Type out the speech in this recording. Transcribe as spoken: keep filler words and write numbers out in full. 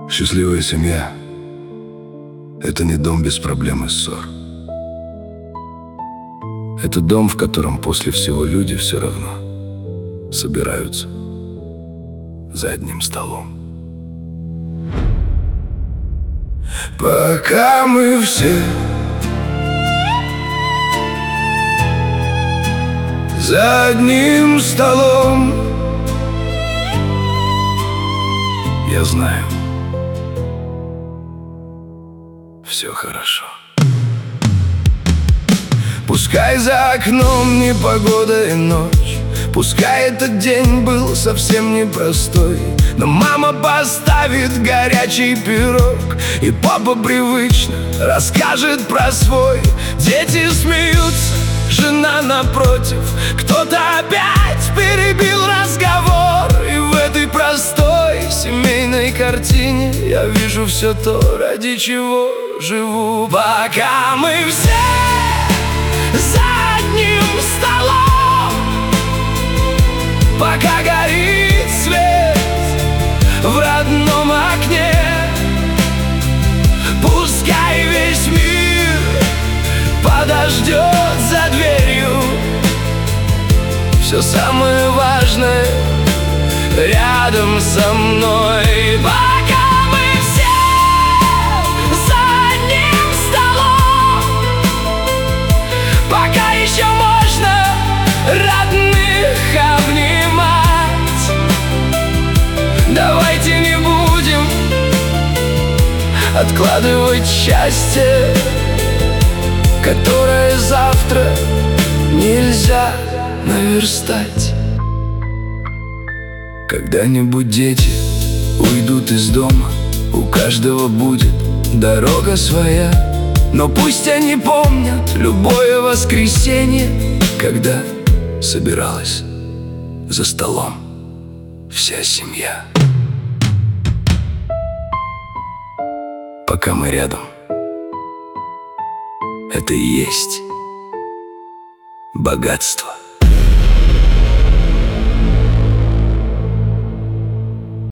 Счастливая семья – это не дом без проблем и ссор. Это дом, в котором после всего люди все равно собираются за одним столом. Пока мы все за одним столом, я знаю, все хорошо. Пускай за окном непогода и ночь, пускай этот день был совсем непростой, но мама поставит горячий пирог, и папа привычно расскажет про свой. Дети смеются, жена напротив, кто-то опять перебил разговор. И в этой простой семейной картине я вижу все то, ради чего живу. Пока мы все за одним столом, пока горит свет в родном окне, пускай весь мир подождет за дверью. Все самое важное рядом со мной. Пока мы все за одним столом, пока еще можно родных обнимать, давайте не будем откладывать счастье, которое завтра нельзя наверстать. Когда-нибудь дети уйдут из дома, у каждого будет дорога своя, но пусть они помнят любое воскресенье, когда собиралась за столом вся семья. Пока мы рядом, это и есть богатство.